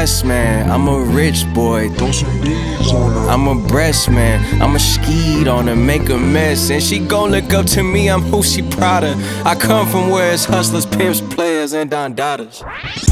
yes man, I'm a rich boy. Throw some D's on her. I'm a breast man, I'm a skeet on her, make a mess. And she gon' look up to me, I'm who she proud of. I come from where it's hustlers, pimps, players, and Don Daughters.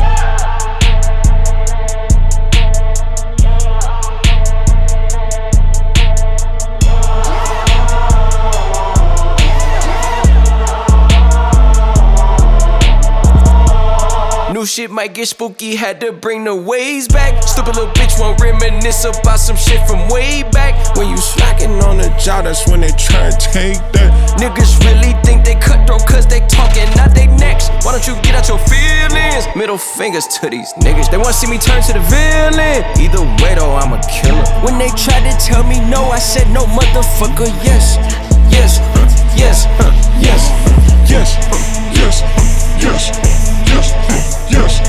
New shit might get spooky, had to bring the waves back. Stupid little bitch won't reminisce about some shit from way back. When you slacking on the job, that's when they try to take that. Niggas really think they cutthroat cause they talking out they necks. Why don't you get out your feelings? Middle fingers to these niggas, they wanna see me turn to the villain. Either way though, I'm a killer. When they tried to tell me no, I said no motherfucker, yes. Yes, yes, Yes, yes, yes, yes, yes, yes,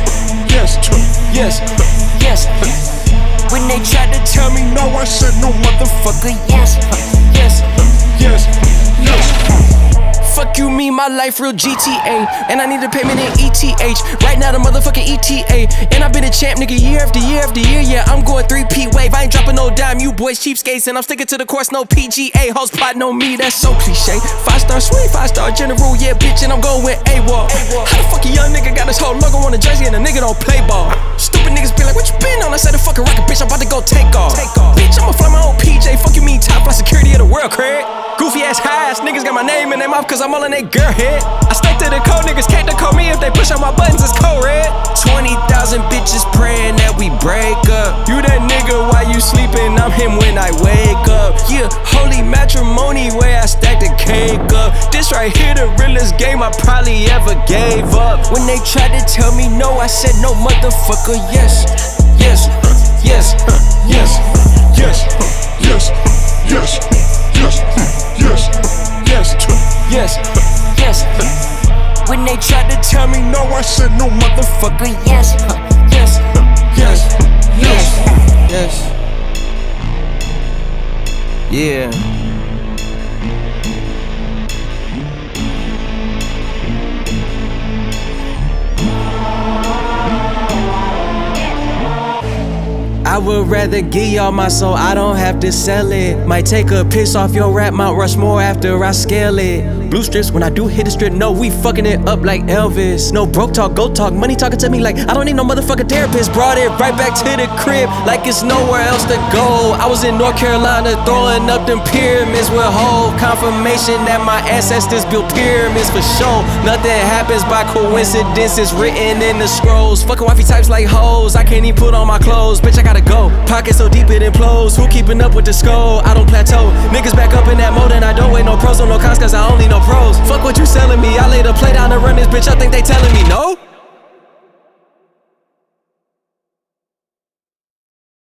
yes, yes, yes. When they tried to tell me no, I said no motherfucker, yes. Yes, yes, yes. fuck you, me, my life real GTA. And I need a payment in ETH. Right now the motherfucking ETA. And I've been a champ, nigga, year after year after year. Yeah, I'm going 3P wave. I ain't dropping no dime, you boys cheapskates. And I'm sticking to the course, no PGA. Hoes plotting on me, that's so cliche. 5-star swing, 5-star general, yeah, bitch. And I'm going with AWOL. How the fuck a young nigga got his whole logo on the jersey and a nigga don't play ball? Stupid niggas be like, what you been on? I said the fucking rocket, bitch, I'm about to go take off. Bitch, I'ma fly my own PJ. Fuck you mean top flight security of the world, Craig. Goofy ass highs, niggas got my name in their mouth cause I'm all in they girl head. I stick to the code, niggas can't decode me if they push on my buttons, it's code red. 20,000 bitches praying that we break up. You that nigga while you sleeping, I'm him when I wake up. Yeah, holy matrimony where I stack the cake up. This right here the realest game I probably ever gave up. When they tried to tell me no, I said no motherfucker, yes. Yes, yes, yes, yes, yes, yes, yes, yes, yes, yes, yes. When they tried to tell me no, I said no motherfucker, yes. Yes, yes, yes, yes. Yeah. I would rather give y'all my soul, I don't have to sell it. Might take a piss off your rap, Mount Rushmore after I scale it. Blue strips, when I do hit the strip, no, we fucking it up like Elvis. No broke talk, go talk, money talking to me like I don't need no motherfucking therapist. Brought it right back to the crib, like it's nowhere else to go. I was in North Carolina throwing up them pyramids with whole confirmation that my ancestors built pyramids for sure. Nothing happens by coincidence, it's written in the scrolls. Fucking wifey types like hoes, I can't even put on my clothes, bitch I gotta go. Pockets so deep it implodes, who keeping up with the skull? I don't plateau, niggas back up in that mode and I don't wait no pros or no cons cause I only know pros. Fuck what you selling me, I laid a play down to run this bitch, I think they